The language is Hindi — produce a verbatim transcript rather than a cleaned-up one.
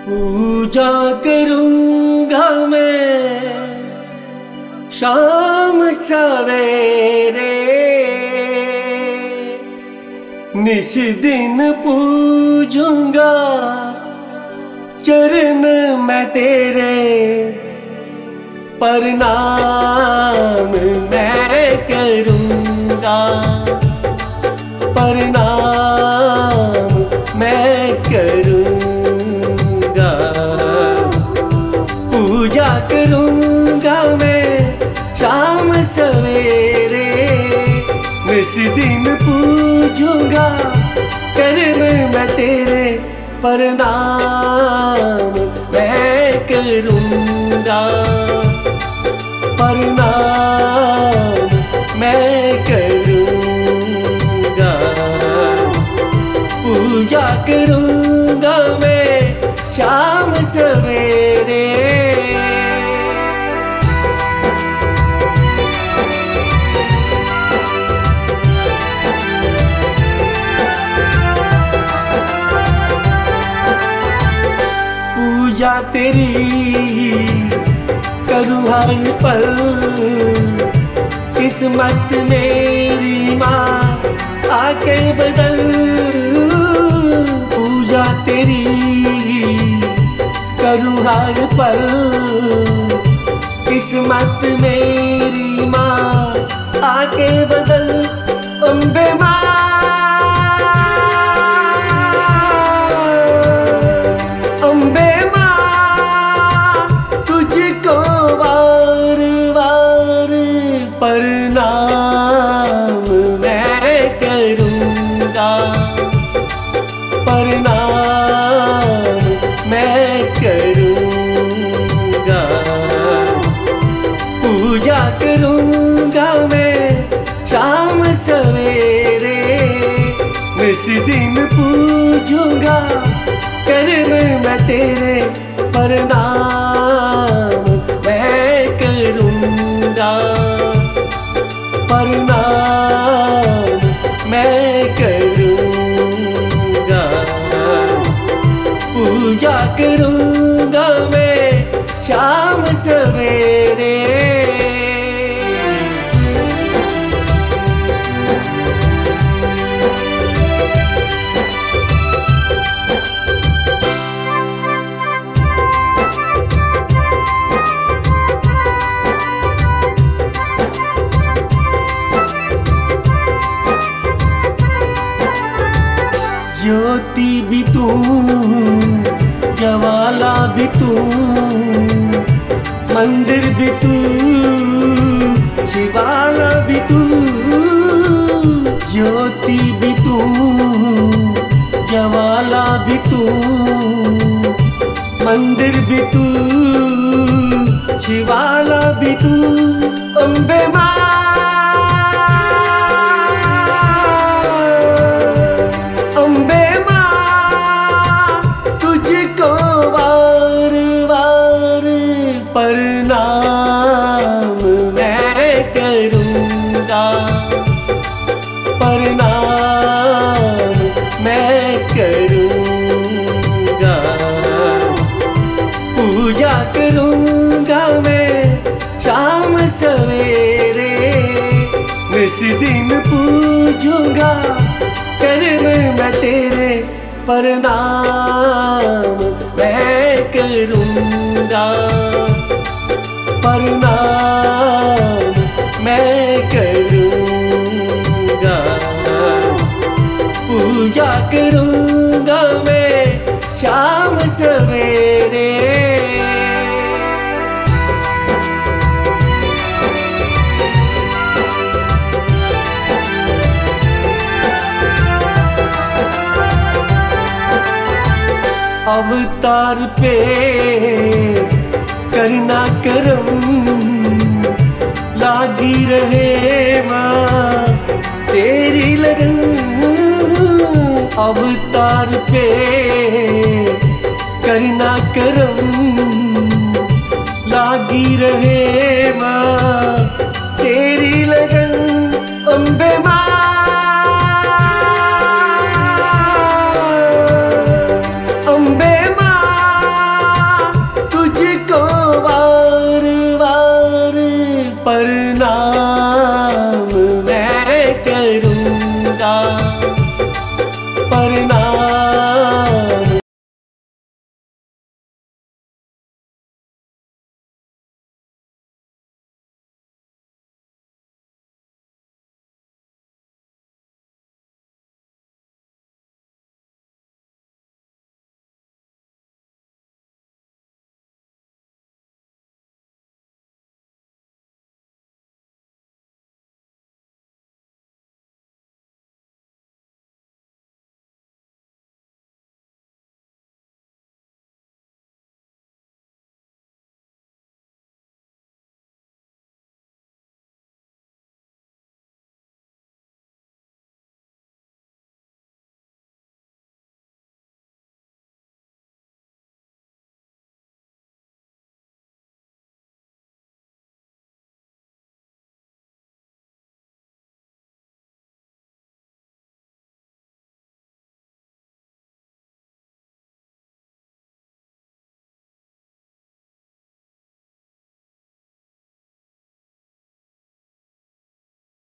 पूजा करूंगा मैं शाम सवेरे, निस दिन पूजूंगा चरण मैं तेरे, प्रणाम मैं करूंगा, प्रणाम मैं करूंगा। पूजा करूंगा मैं शाम सवेरे, इस दिन पूजूंगा चरण मैं तेरे, प्रणाम मैं करूंगा, प्रणाम मैं करूंगा। पूजा करूंगा मैं शाम सवेरे। पूजा तेरी करूँ हर पल, किस्मत मेरी माँ आके बदल। पूजा तेरी करूँ हर पल, किस्मत मेरी माँ आके बदल। अम्बे माँ, अम्बे प्रणाम मैं करूंगा, प्रणाम मैं करूंगा। पूजा करूंगा मैं शाम सवेरे, इस दिन पूजूंगा चरण मैं तेरे, प्रणाम मैं करूंगा, प्रणाम मैं करूंगा। पूजा करूंगा मैं शाम सवेरे। ज्योति भी तू, ज्वाला भी तू, मंदिर भी तू, शिवाला भी तू। ज्योति भी तू, ज्वाला भी तू, मंदिर भी तू, शिवाला भी तू। अम्बे माँ, प्रणाम मैं करूंगा, प्रणाम मैं करूंगा। पूजा करूंगा मैं शाम सवेरे, इस दिन पूजूंगा चरण मैं तेरे, प्रणाम मैं करूंगा, प्रणाम मैं करूंगा। पूजा करूंगा मैं शाम सवेरे। अवतार पे करना करम, लागी रहे माँ तेरी लगन। अवतार पे करना करम, लागी रहे माँ